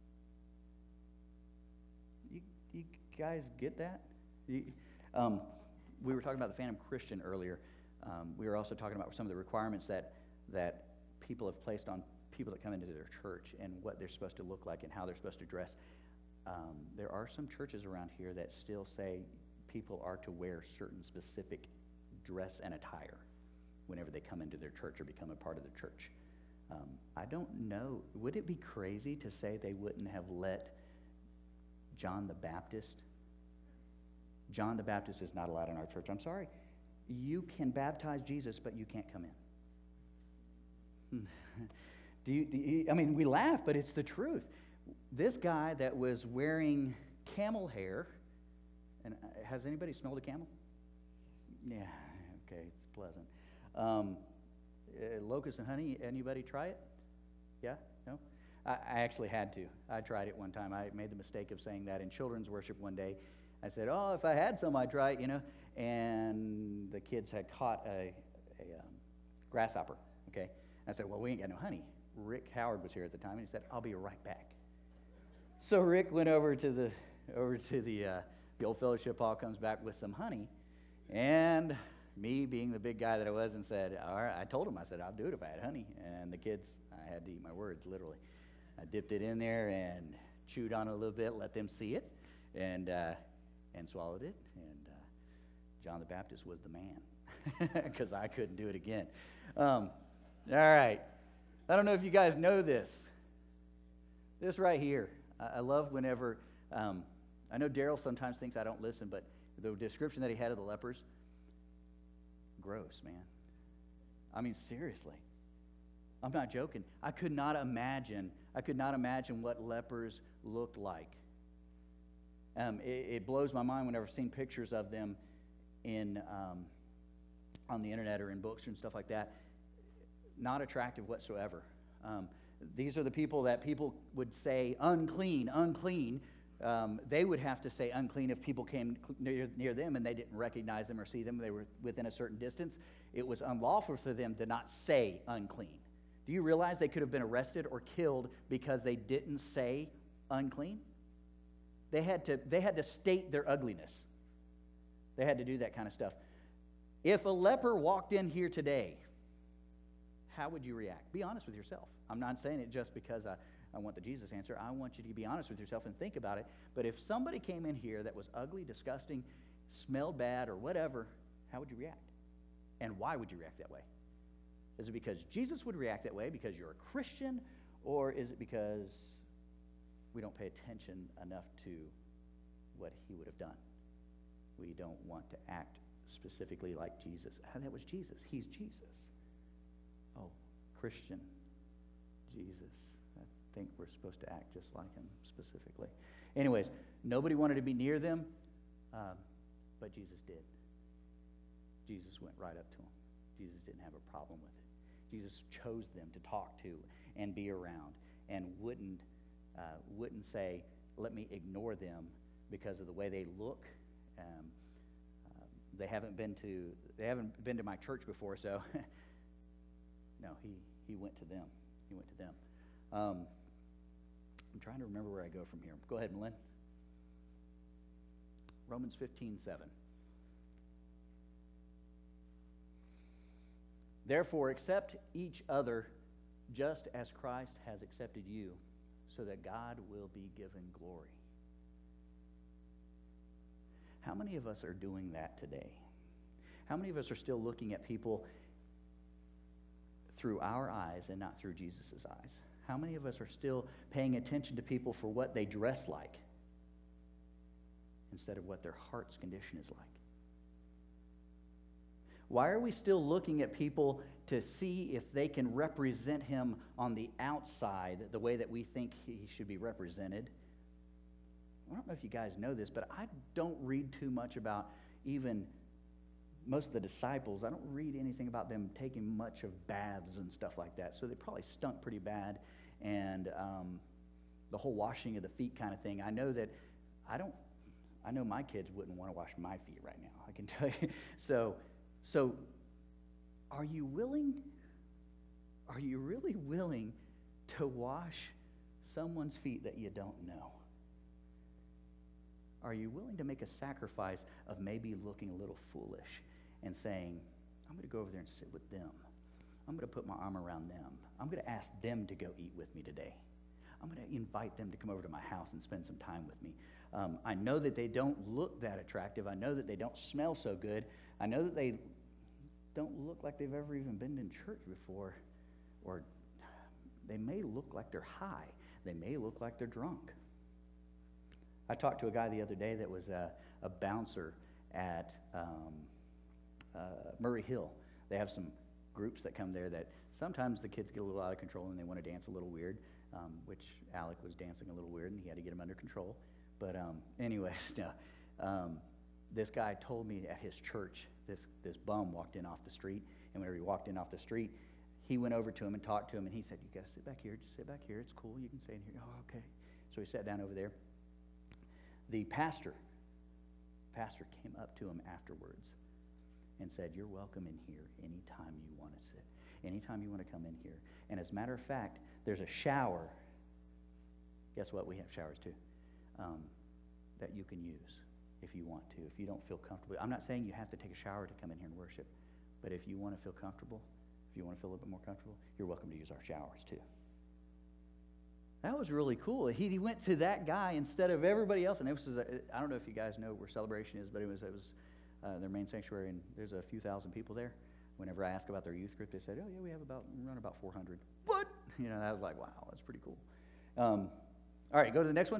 You you guys get that? You, um, we were talking about the Phantom Christian earlier. Um, we were also talking about some of the requirements that that people have placed on people that come into their church and what they're supposed to look like and how they're supposed to dress. Um, there are some churches around here that still say people are to wear certain specific dress and attire whenever they come into their church or become a part of the church. Um, I don't know. Would it be crazy to say they wouldn't have let John the Baptist? John the Baptist is not allowed in our church. I'm sorry. You can baptize Jesus, but you can't come in. do, you, do you, I mean, we laugh, but it's the truth. This guy that was wearing camel hair, and has anybody smelled a camel? Yeah, okay, it's pleasant. Um, uh, locust and honey, anybody try it? Yeah? No? I, I actually had to. I tried it one time. I made the mistake of saying that in children's worship one day. I said, oh, if I had some, I'd try it, you know. And the kids had caught a, a um, grasshopper, okay? I said, well, we ain't got no honey. Rick Howard was here at the time, and he said, I'll be right back. So Rick went over to the over to the uh, the old fellowship hall, comes back with some honey, and me being the big guy that I was, and said, all right, I told him, I said, I'll do it if I had honey. And the kids, I had to eat my words, literally. I dipped it in there and chewed on it a little bit, let them see it, and uh, and swallowed it. And uh, John the Baptist was the man, because I couldn't do it again. Um, all right. I don't know if you guys know this. This right here. I, I love whenever, um, I know Daryl sometimes thinks I don't listen, but the description that he had of the lepers, gross, man. I mean, seriously. I'm not joking. I could not imagine, I could not imagine what lepers looked like. Um, it, it blows my mind whenever I've seen pictures of them in um, on the internet or in books and stuff like that. Not attractive whatsoever. Um, these are the people that people would say unclean, unclean. Um, they would have to say unclean if people came near, near them and they didn't recognize them or see them. They were within a certain distance. It was unlawful for them to not say unclean. Do you realize they could have been arrested or killed because they didn't say unclean? They had to, they had to state their ugliness. They had to do that kind of stuff. If a leper walked in here today, how would you react? Be honest with yourself. I'm not saying it just because I, I want the Jesus answer. I want you to be honest with yourself and think about it. But if somebody came in here that was ugly, disgusting, smelled bad, or whatever, how would you react? And why would you react that way? Is it because Jesus would react that way because you're a Christian, or is it because we don't pay attention enough to what he would have done? We don't want to act specifically like Jesus. Oh, that was Jesus. He's Jesus. Oh, Christian, Jesus. I think we're supposed to act just like him specifically. Anyways, nobody wanted to be near them, um, but Jesus did. Jesus went right up to them. Jesus didn't have a problem with it. Jesus chose them to talk to and be around, and wouldn't uh, wouldn't say, let me ignore them because of the way they look. Um, uh, they haven't been to they haven't been to my church before, so no, he he went to them. He went to them. Um, I'm trying to remember where I go from here. Go ahead, Melin. Romans fifteen seven. Therefore, accept each other just as Christ has accepted you, so that God will be given glory. How many of us are doing that today? How many of us are still looking at people through our eyes and not through Jesus' eyes? How many of us are still paying attention to people for what they dress like instead of what their heart's condition is like? Why are we still looking at people to see if they can represent him on the outside the way that we think he should be represented? I don't know if you guys know this, but I don't read too much about even most of the disciples. I don't read anything about them taking much of baths and stuff like that. So they probably stunk pretty bad. And um, the whole washing of the feet kind of thing. I know that I don't, I know my kids wouldn't want to wash my feet right now. I can tell you. So, so are you willing, are you really willing to wash someone's feet that you don't know? Are you willing to make a sacrifice of maybe looking a little foolish and saying, I'm going to go over there and sit with them. I'm going to put my arm around them. I'm going to ask them to go eat with me today. I'm going to invite them to come over to my house and spend some time with me. Um, I know that they don't look that attractive. I know that they don't smell so good. I know that they don't look like they've ever even been in church before. Or they may look like they're high. They may look like they're drunk. I talked to a guy the other day that was a, a bouncer at um, uh, Murray Hill. They have some groups that come there that sometimes the kids get a little out of control and they want to dance a little weird, um, which Alec was dancing a little weird and he had to get him under control. But um, anyways, no. Um, this guy told me at his church, this, this bum walked in off the street, and whenever he walked in off the street, he went over to him and talked to him, and he said, you got to sit back here, just sit back here, it's cool, you can stay in here. Oh, okay. So he sat down over there. The pastor, pastor came up to him afterwards and said, you're welcome in here anytime you want to sit, anytime you want to come in here. And as a matter of fact, there's a shower. Guess what? We have showers too, um, that you can use if you want to, if you don't feel comfortable. I'm not saying you have to take a shower to come in here and worship, but if you want to feel comfortable, if you want to feel a little bit more comfortable, you're welcome to use our showers too. That was really cool. He, he went to that guy instead of everybody else. And it was, I don't know if you guys know where Celebration is, but it was, it was uh, their main sanctuary, and there's a few thousand people there. Whenever I asked about their youth group, they said, oh, yeah, we have about, run about four hundred. What? You know, I was like, wow, that's pretty cool. Um, all right, go to the next one.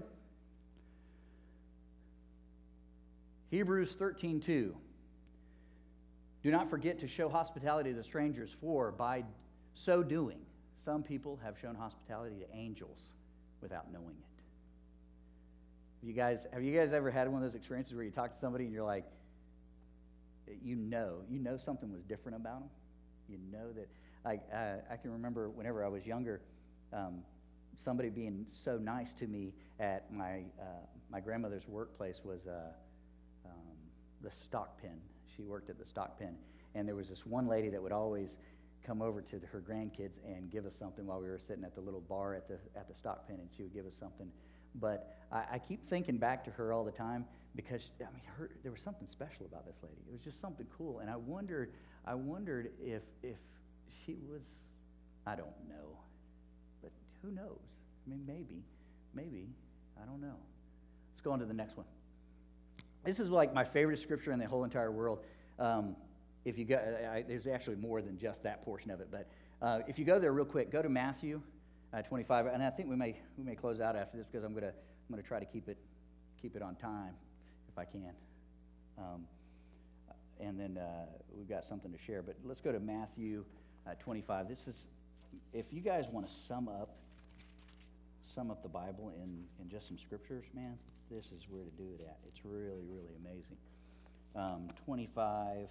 Hebrews thirteen two. Do not forget to show hospitality to the strangers, for by so doing, some people have shown hospitality to angels without knowing it. You guys, have you guys ever had one of those experiences where you talk to somebody and you're like, you know, you know something was different about them? You know that, like, uh, I can remember whenever I was younger, um, somebody being so nice to me at my uh, my grandmother's workplace was uh, um, the stock pen. She worked at the stock pen, and there was this one lady that would always come over to the, her grandkids and give us something while we were sitting at the little bar at the at the stock pen, and she would give us something. But I, I keep thinking back to her all the time because I mean, her, there was something special about this lady. It was just something cool, and I wondered, I wondered if if she was I don't know. But who knows? I mean, maybe. Maybe. I don't know. Let's go on to the next one. This is like my favorite scripture in the whole entire world. Um, if you go, I, there's actually more than just that portion of it. But uh, if you go there real quick, go to Matthew uh, twenty-five. And I think we may we may close out after this because I'm gonna I'm gonna try to keep it keep it on time if I can. Um, and then uh, we've got something to share. But let's go to Matthew uh, twenty-five. This is, if you guys want to sum up sum up the Bible in, in just some scriptures, man, this is where to do it at. It's really, really amazing. Um, twenty-five,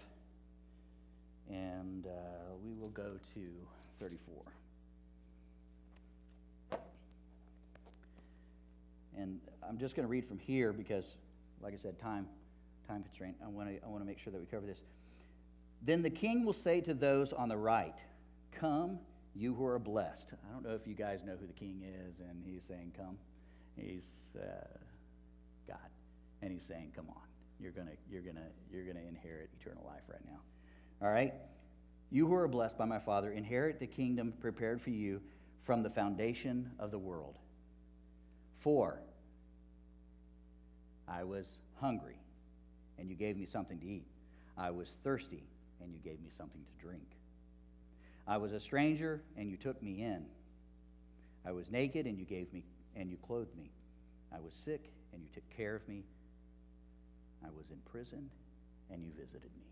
and uh, we will go to thirty-four. And I'm just going to read from here because, like I said, time time constraint. I want to I want to make sure that we cover this. Then the king will say to those on the right, "Come, you who are blessed." I don't know if you guys know who the king is, and he's saying, "Come." He's uh, God, and he's saying, "Come on, you're gonna you're gonna you're gonna inherit eternal life right now." All right, you who are blessed by my Father, inherit the kingdom prepared for you from the foundation of the world. For I was hungry, and you gave me something to eat. I was thirsty, and you gave me something to drink. I was a stranger, and you took me in. I was naked, and you gave me, and you clothed me. I was sick, and you took care of me. I was in prison, and you visited me.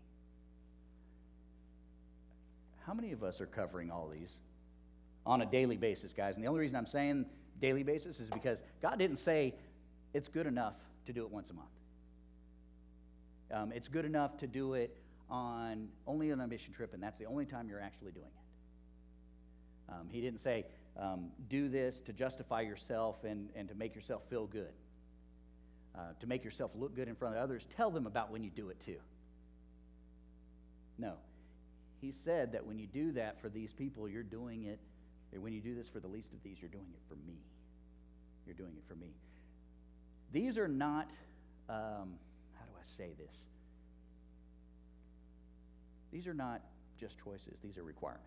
How many of us are covering all these on a daily basis, guys? And the only reason I'm saying daily basis is because God didn't say it's good enough to do it once a month. Um, it's good enough to do it on only on a mission trip, and that's the only time you're actually doing it. Um, he didn't say, um, do this to justify yourself and, and to make yourself feel good, uh, to make yourself look good in front of others. Tell them about when you do it too. No. He said that when you do that for these people, you're doing it. When you do this for the least of these, you're doing it for me. You're doing it for me. These are not, um, how do I say this? These are not just choices. These are requirements.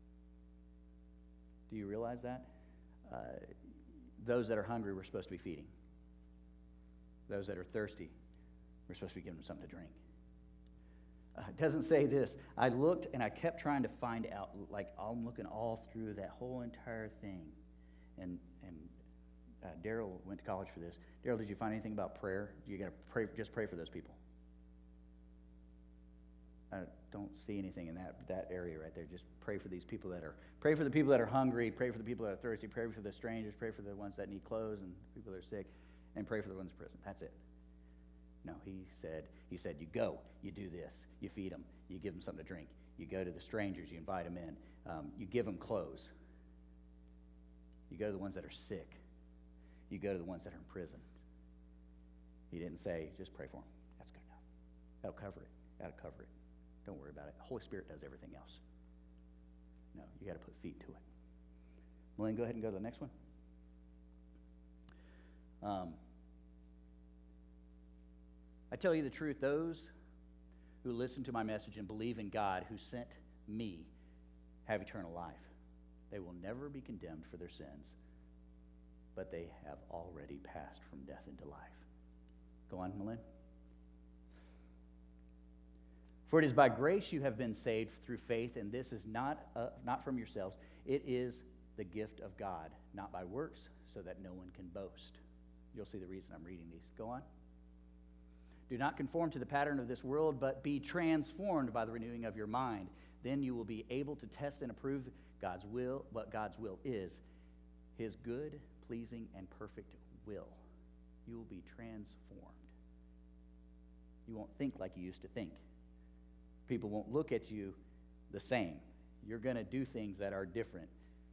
Do you realize that? Uh, those that are hungry, we're supposed to be feeding. Those that are thirsty, we're supposed to be giving them something to drink. Uh, it doesn't say this. I looked and I kept trying to find out, like I'm looking all through that whole entire thing. And and uh, Daryl went to college for this. Daryl, did you find anything about prayer? You got to pray, just pray for those people. I don't see anything in that that area right there. Just pray for these people that are, pray for the people that are hungry, pray for the people that are thirsty, pray for the strangers, pray for the ones that need clothes and people that are sick, and pray for the ones in prison. That's it. No, he said, he said, you go, you do this, you feed them, you give them something to drink, you go to the strangers, you invite them in, um, you give them clothes, you go to the ones that are sick, you go to the ones that are in prison. He didn't say, just pray for them. That's good enough. That'll cover it. That'll cover it. Don't worry about it. The Holy Spirit does everything else. No, you got to put feet to it. Melinda, go ahead and go to the next one. Um, I tell you the truth, those who listen to my message and believe in God who sent me have eternal life. They will never be condemned for their sins, but they have already passed from death into life. Go on, Melinda. For it is by grace you have been saved through faith, and this is not, uh, not from yourselves. It is the gift of God, not by works, so that no one can boast. You'll see the reason I'm reading these. Go on. Do not conform to the pattern of this world, but be transformed by the renewing of your mind. Then you will be able to test and approve God's will, what God's will is, his good, pleasing, and perfect will. You will be transformed. You won't think like you used to think. People won't look at you the same. You're going to do things that are different.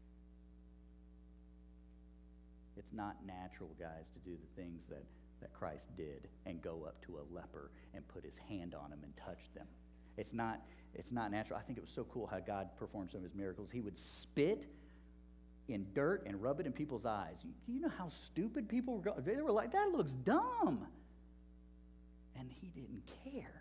It's not natural, guys, to do the things that, that Christ did and go up to a leper and put his hand on him and touch them. It's not, it's not natural. I think it was so cool how God performed some of his miracles. He would spit in dirt and rub it in people's eyes. You, you know how stupid people were? They were like, that looks dumb. And he didn't care.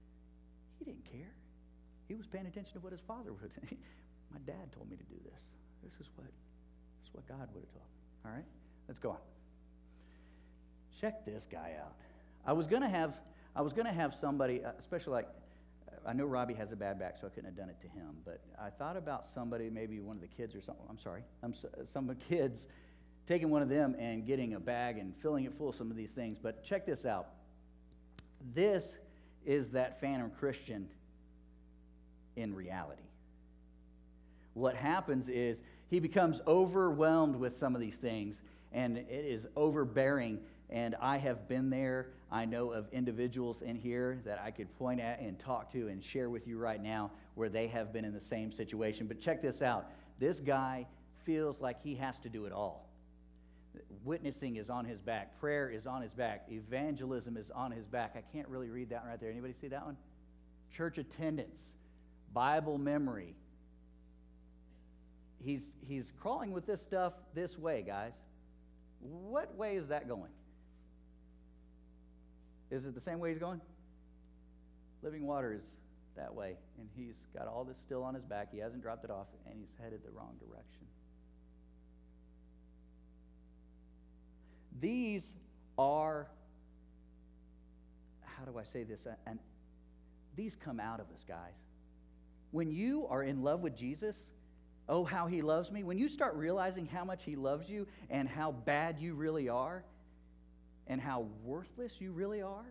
He didn't care. He was paying attention to what his father was. My dad told me to do this. This is what, this is what God would have taught. All right, let's go on. Check this guy out. I was gonna have, I was gonna have somebody, uh, especially like, I know Robbie has a bad back, so I couldn't have done it to him. But I thought about somebody, maybe one of the kids or something. I'm sorry, I'm so, some of the kids taking one of them and getting a bag and filling it full of some of these things. But check this out. This is that phantom Christian in reality. What happens is he becomes overwhelmed with some of these things, and it is overbearing. And I have been there. I know of individuals in here that I could point at and talk to and share with you right now where they have been in the same situation. But check this out. This guy feels like he has to do it all. Witnessing is on his back. Prayer is on his back. Evangelism is on his back. I can't really read that one right there. Anybody see that one? Church attendance, Bible memory. He's, he's crawling with this stuff this way, guys. What way is that going? Is it the same way he's going? Living water is that way, and he's got all this still on his back. He hasn't dropped it off, and he's headed the wrong direction. These are, how do I say this? And these come out of us, guys. When you are in love with Jesus, oh, how he loves me. When you start realizing how much he loves you and how bad you really are and how worthless you really are,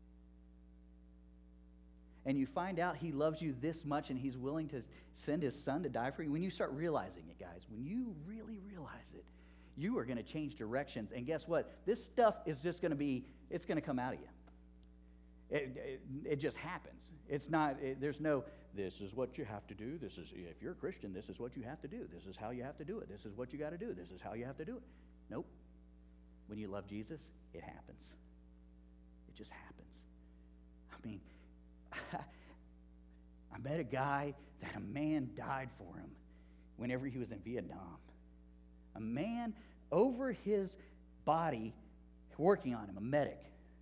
and you find out he loves you this much and he's willing to send his son to die for you, when you start realizing it, guys, when you really realize it, you are going to change directions. And guess what? This stuff is just going to be, it's going to come out of you. It, it, it just happens. It's not, it, there's no, this is what you have to do. This is, if you're a Christian, this is what you have to do. This is how you have to do it. This is what you got to do. This is how you have to do it. Nope. When you love Jesus, it happens. It just happens. I mean, I met a guy that a man died for him whenever he was in Vietnam. A man over his body working on him, a medic.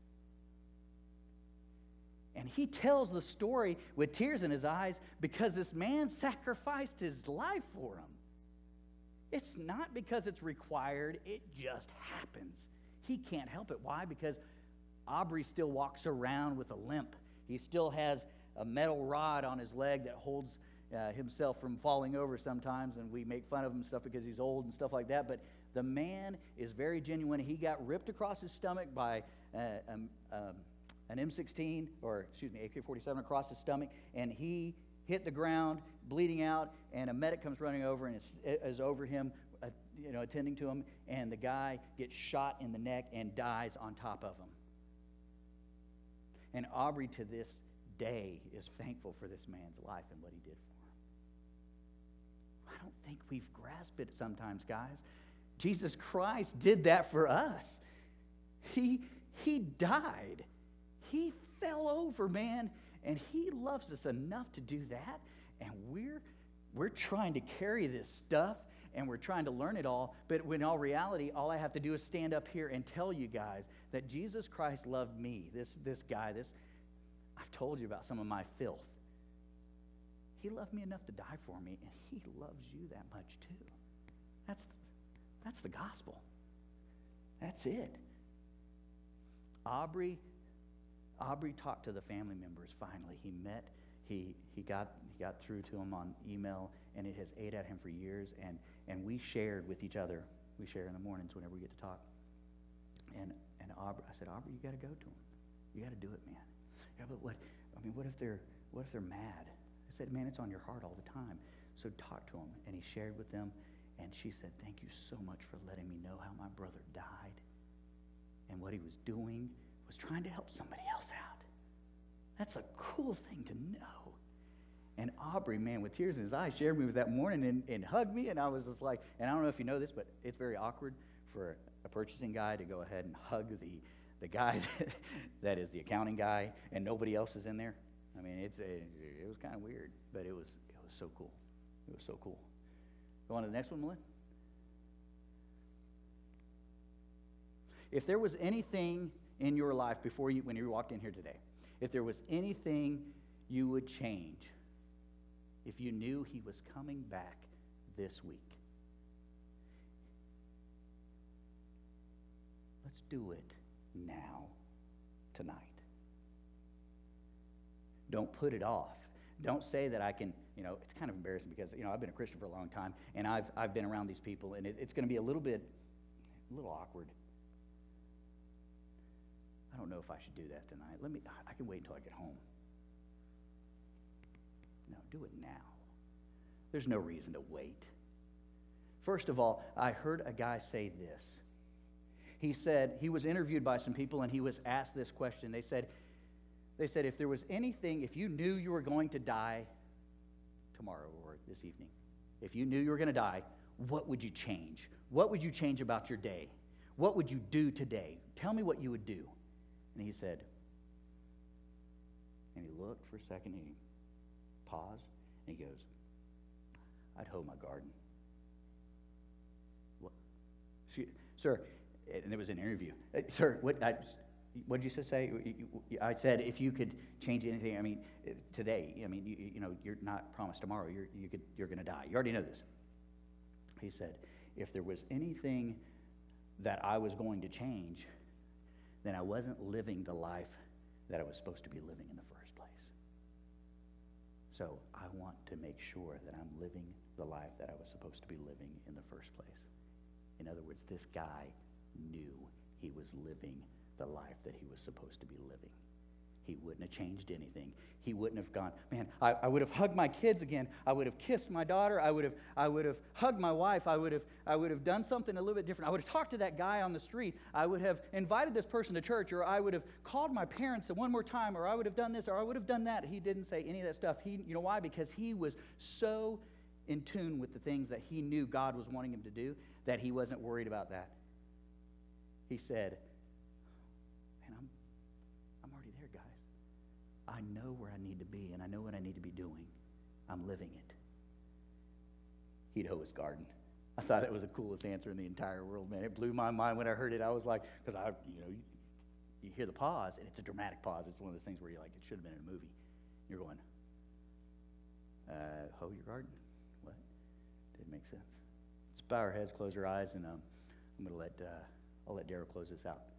And he tells the story with tears in his eyes because this man sacrificed his life for him. It's not because it's required, it just happens. He can't help it. Why? Because Aubrey still walks around with a limp. He still has a metal rod on his leg that holds uh, himself from falling over sometimes, and we make fun of him and stuff because he's old and stuff like that. But the man is very genuine. He got ripped across his stomach by uh, um, um, an M sixteen, or excuse me, A K forty-seven across his stomach, and he hit the ground, bleeding out, and a medic comes running over and is, is over him, uh, you know, attending to him, and the guy gets shot in the neck and dies on top of him. And Aubrey, to this day, is thankful for this man's life and what he did for him. I don't think we've grasped it sometimes, guys. Jesus Christ did that for us. He, he died. He fell over, man, and he loves us enough to do that, and we're, we're trying to carry this stuff, and we're trying to learn it all, but in all reality, all I have to do is stand up here and tell you guys that Jesus Christ loved me, this, this guy, this, I've told you about some of my filth. He loved me enough to die for me, and he loves you that much too. That's, that's the gospel. That's it. Aubrey Aubrey talked to the family members finally. He met, he he got he got through to him on email, and it has ate at him for years, and, and we shared with each other. We share in the mornings whenever we get to talk. And and Aubrey, I said, Aubrey, you got to go to him. You got to do it, man. Yeah, but what, I mean, what if they're, what if they're mad? I said, man, it's on your heart all the time. So talk to him, and he shared with them, and she said, thank you so much for letting me know how my brother died, and what he was doing was trying to help somebody else out. That's a cool thing to know. And Aubrey, man, with tears in his eyes, shared me with that morning and, and hugged me, and I was just like, and I don't know if you know this, but it's very awkward for a purchasing guy to go ahead and hug the, the guy that, that is the accounting guy, and nobody else is in there. I mean, it's a, it was kind of weird, but it was it was so cool. It was so cool. Go on to the next one, Melinda. If there was anything in your life before you, when you walked in here today, if there was anything you would change, if you knew he was coming back this week, do it now, tonight. Don't put it off. Don't say that I can, you know, it's kind of embarrassing because, you know, I've been a Christian for a long time, and I've, I've been around these people, and it, it's going to be a little bit, a little awkward. I don't know if I should do that tonight. Let me, I can wait until I get home. No, do it now. There's no reason to wait. First of all, I heard a guy say this. He said, he was interviewed by some people, and he was asked this question. They said, they said, if there was anything, if you knew you were going to die tomorrow or this evening, if you knew you were going to die, what would you change? What would you change about your day? What would you do today? Tell me what you would do. And he said, and he looked for a second, and he paused, and he goes, I'd hoe my garden. What? Sir, and it was an interview. Uh, sir, what what did you say? I said, if you could change anything, I mean, today, I mean, you, you know, you're not promised tomorrow. You're you could you're going to die. You already know this. He said, if there was anything that I was going to change, then I wasn't living the life that I was supposed to be living in the first place. So I want to make sure that I'm living the life that I was supposed to be living in the first place. In other words, this guy knew he was living the life that he was supposed to be living. He wouldn't have changed anything. He wouldn't have gone, man, I, I would have hugged my kids again. I would have kissed my daughter. I would have I would have hugged my wife. I would have I would have done something a little bit different. I would have talked to that guy on the street. I would have invited this person to church, or I would have called my parents one more time, or I would have done this, or I would have done that. He didn't say any of that stuff. He, you know why? Because he was so in tune with the things that he knew God was wanting him to do that he wasn't worried about that. He said, man, I'm, I'm already there, guys. I know where I need to be, and I know what I need to be doing. I'm living it. He'd hoe his garden. I thought that was the coolest answer in the entire world, man. It blew my mind when I heard it. I was like, because I, you know, you, you hear the pause, and it's a dramatic pause. It's one of those things where you're like, it should have been in a movie. You're going, uh, hoe your garden. What? Didn't make sense. Let's bow our heads, close our eyes, and um, I'm going to let, uh, I'll let Darryl close this out.